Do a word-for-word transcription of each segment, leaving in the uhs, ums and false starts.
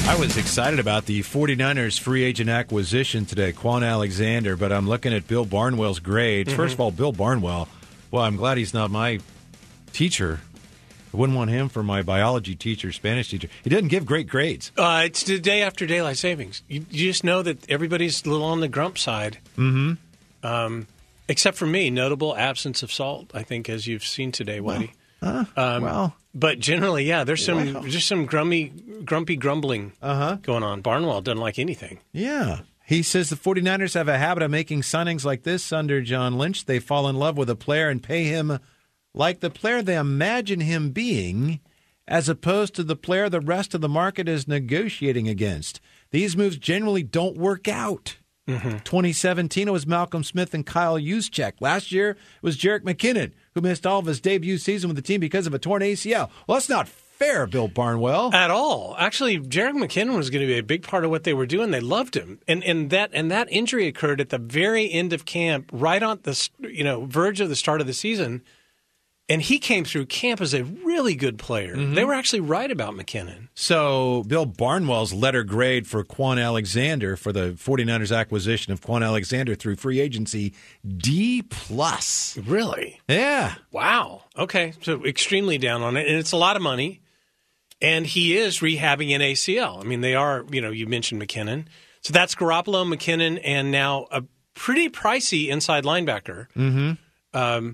I was excited about the 49ers free agent acquisition today, Quan Alexander, but I'm looking at Bill Barnwell's grades. Mm-hmm. First of all, Bill Barnwell, well, I'm glad he's not my teacher. I wouldn't want him for my biology teacher, Spanish teacher. He doesn't give great grades. Uh, it's the day after daylight savings. You, you just know that everybody's a little on the grump side. Mm-hmm. Um, except for me, notable absence of salt, I think, as you've seen today, Whitey. Well, uh, um, well. But generally, yeah, there's some Wow. just some grumpy, grumpy grumbling uh-huh. going on. Barnwell doesn't like anything. Yeah. He says the 49ers have a habit of making signings like this under John Lynch. They fall in love with a player and pay him like the player they imagine him being, as opposed to the player the rest of the market is negotiating against. These moves generally don't work out. Mm-hmm. twenty seventeen, it was Malcolm Smith and Kyle Juszczyk. Last year, it was Jerick McKinnon, who missed all of his debut season with the team because of a torn A C L. Well, that's not fair, Bill Barnwell. At all. Actually, Jerick McKinnon was going to be a big part of what they were doing. They loved him. And and that and that injury occurred at the very end of camp, right on the you know verge of the start of the season. And he came through camp as a really good player. Mm-hmm. They were actually right about McKinnon. So Bill Barnwell's letter grade for Quan Alexander for the 49ers acquisition of Quan Alexander through free agency, D plus. Really? Yeah. Wow. Okay. So extremely down on it. And it's a lot of money. And he is rehabbing an A C L. I mean, they are, you know, you mentioned McKinnon. So that's Garoppolo, McKinnon, and now a pretty pricey inside linebacker. Mm-hmm. Um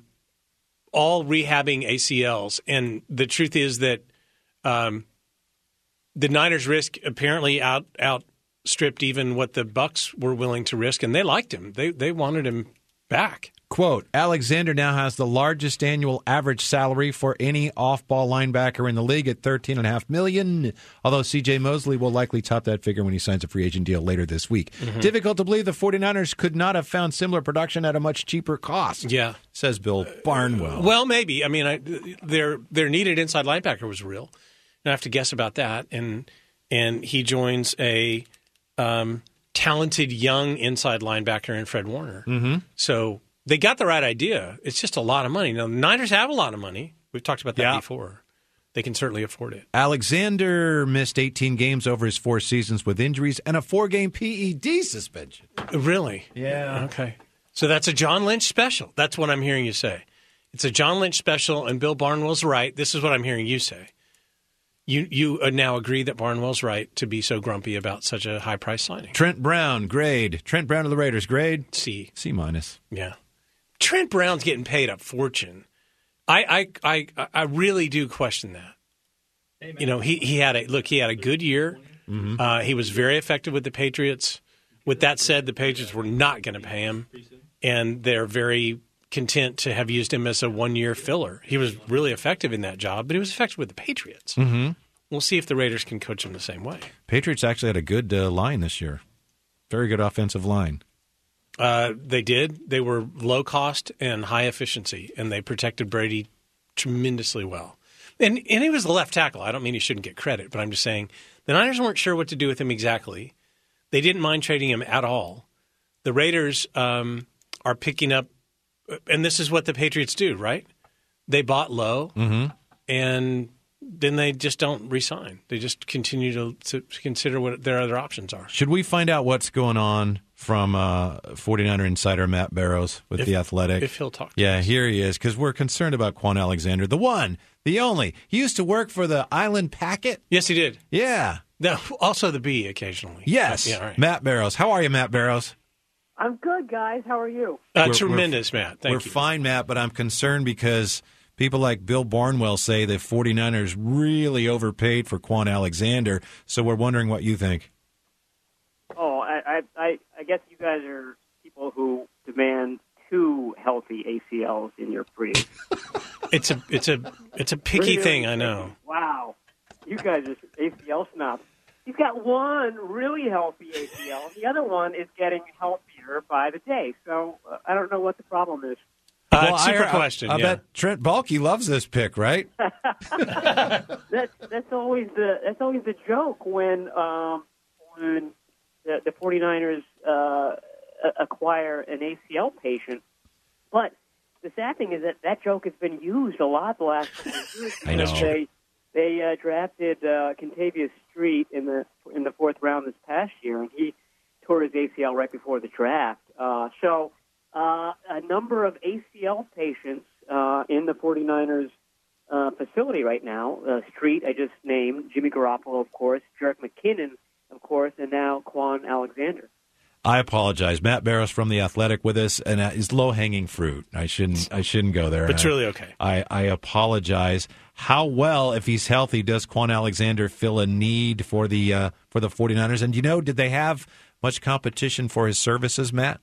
all rehabbing A C Ls. And the truth is that um, the Niners' risk apparently out outstripped even what the Bucs were willing to risk, and they liked him. They they wanted him back. Quote, Alexander now has the largest annual average salary for any off-ball linebacker in the league at thirteen point five million dollars, although C J Mosley will likely top that figure when he signs a free agent deal later this week. Mm-hmm. Difficult to believe the 49ers could not have found similar production at a much cheaper cost, yeah, says Bill Barnwell. Uh, well, maybe. I mean, I, their their needed inside linebacker was real. I have to guess about that. And, and he joins a um, talented young inside linebacker in Fred Warner. Mm-hmm. So they got the right idea. It's just a lot of money. Now, the Niners have a lot of money. We've talked about that yeah. before. They can certainly afford it. Alexander missed eighteen games over his four seasons with injuries and a four-game P E D suspension. Really? Yeah. Okay. So that's a John Lynch special. That's what I'm hearing you say. It's a John Lynch special, and Bill Barnwell's right. This is what I'm hearing you say. You you now agree that Barnwell's right to be so grumpy about such a high-price signing. Trent Brown, grade. Trent Brown of the Raiders, grade? C. C minus. Yeah. Trent Brown's getting paid a fortune. I I I, I really do question that. Hey, you know, he, he had a look. He had a good year. Mm-hmm. Uh, he was very effective with the Patriots. With that said, the Patriots were not going to pay him, and they're very content to have used him as a one-year filler. He was really effective in that job, but he was effective with the Patriots. Mm-hmm. We'll see if the Raiders can coach him the same way. Patriots actually had a good uh, line this year. Very good offensive line. Uh, they did. They were low cost and high efficiency, and they protected Brady tremendously well. And and he was the left tackle. I don't mean he shouldn't get credit, but I'm just saying the Niners weren't sure what to do with him exactly. They didn't mind trading him at all. The Raiders um, are picking up, and this is what the Patriots do, right? They bought low, mm-hmm. and then they just don't re-sign. They just continue to, to consider what their other options are. Should we find out what's going on from uh, 49er insider Matt Barrows with if, The Athletic? If he'll talk to Yeah, us. here he is, because we're concerned about Quan Alexander, the one, the only. He used to work for the Island Packet. Yes, he did. Yeah. No, also the B occasionally. Yes. Yeah, all right. Matt Barrows. How are you, Matt Barrows? I'm good, guys. How are you? Uh, We're- tremendous, we're, Matt. Thank we're you. fine, Matt, but I'm concerned because people like Bill Barnwell say the 49ers really overpaid for Quan Alexander, so we're wondering what you think. Oh, I, I, I guess you guys are people who demand two healthy A C Ls in your breed. It's a it's a it's a picky Really thing, I picky. know. Wow, you guys are A C L snobs. He's got one really healthy A C L, and the other one is getting healthier by the day. So uh, I don't know what the problem is. Uh, Well, super I, question. I, I yeah. bet Trent Baalke loves this pick, right? That's that's always the that's always the joke when um, when the, the 49ers uh, acquire an A C L patient. But the sad thing is that that joke has been used a lot the last couple of years. I know. They they uh, drafted uh, Contavious Street in the in the L right before the draft. Uh, so uh, a number of A C L patients uh, in the 49ers uh, facility right now. Uh, Street, I just named, Jimmy Garoppolo, of course, Jerick McKinnon, of course, and now Quan Alexander. I apologize. Matt Barrows from The Athletic with us, and uh, is low-hanging fruit. I shouldn't I shouldn't go there. But it's really okay. I, I apologize. How well, if he's healthy, does Quan Alexander fill a need for the uh, for the 49ers? And, you know, did they have much competition for his services, Matt?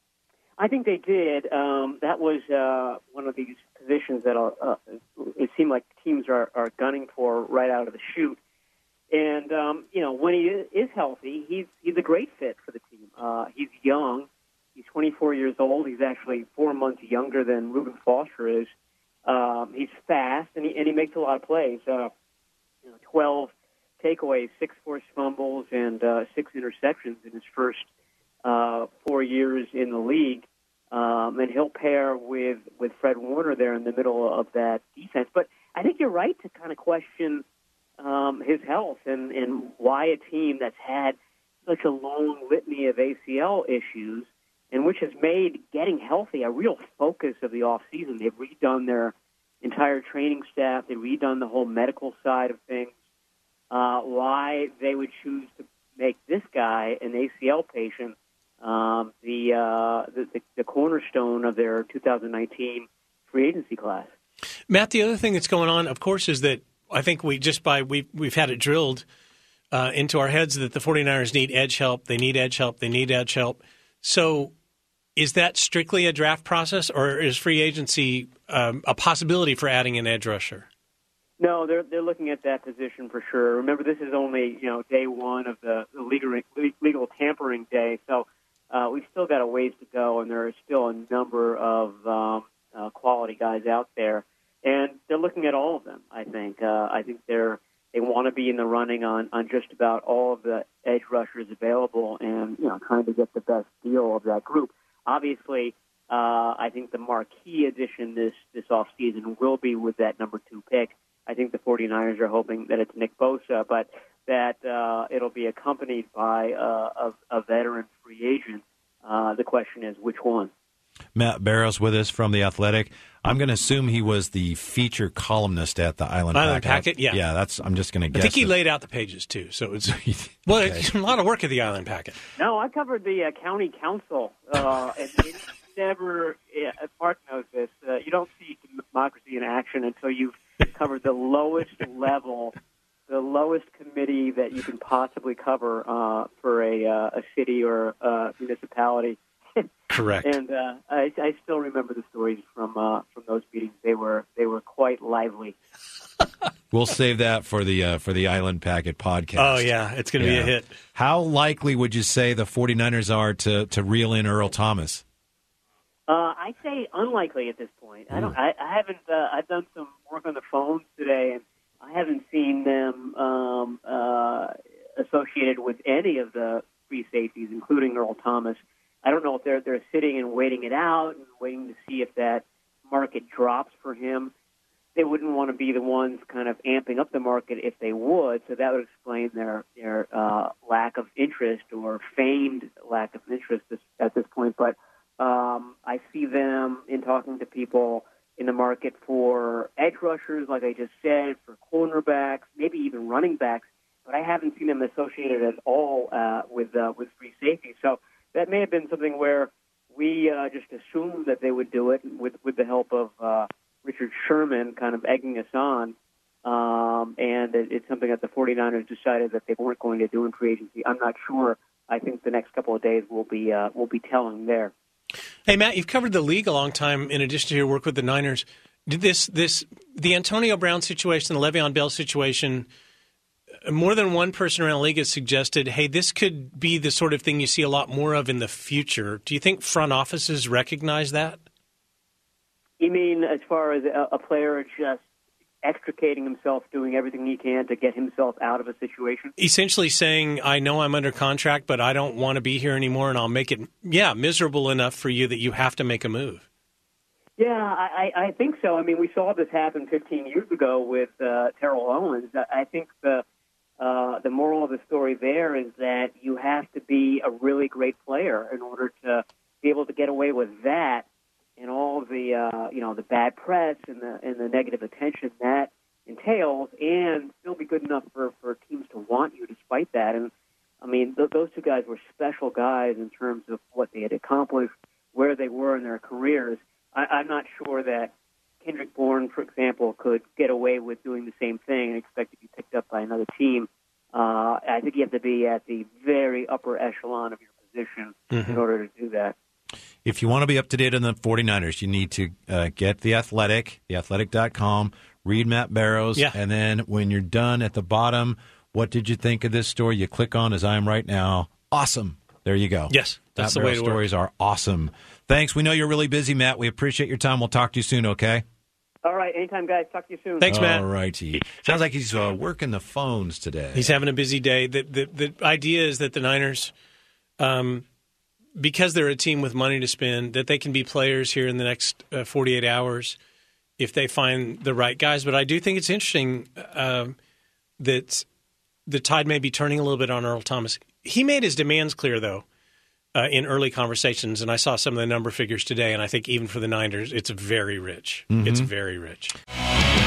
I think they did. Um, that was uh, one of these positions that uh, it seemed like teams are, are gunning for right out of the chute. And, um, you know, when he is healthy, he's he's a great fit for the team. Uh, he's young. He's twenty-four years old. He's actually four months younger than Reuben Foster is. Um, he's fast, and he, and he makes a lot of plays. Uh, you know, twelve takeaways, six forced fumbles, and uh, six interceptions in his first uh, four years in the league. Um, and he'll pair with, with Fred Warner there in the middle of that defense. But I think you're right to kind of question Um, his health and, and why a team that's had such a long litany of A C L issues and which has made getting healthy a real focus of the offseason. They've redone their entire training staff. They've redone the whole medical side of things. Uh, why they would choose to make this guy an A C L patient um, the, uh, the, the the cornerstone of their two thousand nineteen free agency class. Matt, the other thing that's going on, of course, is that I think we just by we've, we've had it drilled uh, into our heads that the 49ers need edge help. They need edge help. They need edge help. So is that strictly a draft process, or is free agency um, a possibility for adding an edge rusher? No, they're they're looking at that position for sure. Remember, this is only you know day one of the, the legal legal tampering day, so uh, we've still got a ways to go, and there are still a number of um, uh, quality guys out there. And they're looking at all of them, I think. Uh, I think they're they want to be in the running on, on just about all of the edge rushers available and, you know, trying to get the best deal of that group. Obviously, uh, I think the marquee addition this, this offseason will be with that number two pick. I think the 49ers are hoping that it's Nick Bosa, but that uh, it'll be accompanied by uh, a, a veteran free agent. Uh, the question is, which one? Matt Barrows with us from The Athletic. I'm going to assume he was the feature columnist at the Island, Island Packet. Packet, yeah. Yeah, that's. I'm just going to guess. I think he that. laid out the pages, too. So it's well, Okay. it's a lot of work at the Island Packet. No, I covered the uh, county council, uh, and it's never, yeah, Mark knows this, uh, you don't see democracy in action until you've covered the lowest level, the lowest committee that you can possibly cover uh, for a, uh, a city or a municipality. Correct. And uh, I, I still remember the stories from uh, from those meetings. They were they were quite lively. We'll save that for the uh, for the Island Packet podcast. Oh, yeah. It's going to Yeah. be a hit. How likely would you say the 49ers are to, to reel in Earl Thomas? Uh, I'd say unlikely at this point. I don't. I, I haven't. Uh, I've done some work on the phones today, and I haven't seen them um, uh, associated with any of the free safeties, including Earl Thomas. I don't know if they're they're sitting and waiting it out and waiting to see if that market drops for him. They wouldn't want to be the ones kind of amping up the market if they would, so that would explain their their uh, lack of interest or feigned lack of interest this, at this point. But um, I see them in talking to people in the market for edge rushers, like I just said, for cornerbacks, maybe even running backs. But I haven't seen them associated at all uh, with uh, with free safety. So that may have been something where we uh, just assumed that they would do it with, with the help of uh, Richard Sherman kind of egging us on. Um, and it, it's something that the 49ers decided that they weren't going to do in free agency. I'm not sure. I think the next couple of days will be uh, will be telling there. Hey, Matt, you've covered the league a long time in addition to your work with the Niners. Did this, this the Antonio Brown situation, the Le'Veon Bell situation, more than one person around the league has suggested, hey, this could be the sort of thing you see a lot more of in the future. Do you think front offices recognize that? You mean as far as a, a player just extricating himself, doing everything he can to get himself out of a situation? Essentially saying, I know I'm under contract, but I don't want to be here anymore, and I'll make it, yeah, miserable enough for you that you have to make a move. Yeah, I, I think so. I mean, we saw this happen fifteen years ago with uh, Terrell Owens. I think the uh, the moral of the story there is that you have to be a really great player in order to be able to get away with that and all the uh, you know the bad press and the and the negative attention that entails, and still be good enough for, for teams to want you despite that. And I mean, th- those two guys were special guys in terms of what they had accomplished, where they were in their careers. I- I'm not sure that Kendrick Bourne, for example, could get away with doing the same thing and expect to be picked up by another team. Uh, I think you have to be at the very upper echelon of your position mm-hmm. in order to do that. If you want to be up to date on the 49ers, you need to uh, get The Athletic, the athletic dot com, read Matt Barrows, yeah. and then when you're done at the bottom, what did you think of this story? You click on, as I am right now, awesome. There you go. Yes, that's Matt the way Barrows to stories work. are awesome. Thanks. We know you're really busy, Matt. We appreciate your time. We'll talk to you soon, okay? All right. Anytime, guys. Talk to you soon. Thanks, Matt. All righty. Sounds like he's uh, working the phones today. He's having a busy day. The, the, the idea is that the Niners, um, because they're a team with money to spend, that they can be players here in the next uh, forty-eight hours if they find the right guys. But I do think it's interesting uh, that the tide may be turning a little bit on Earl Thomas. He made his demands clear, though, uh, in early conversations, and I saw some of the number figures today, and I think even for the Niners, it's very rich. Mm-hmm. It's very rich.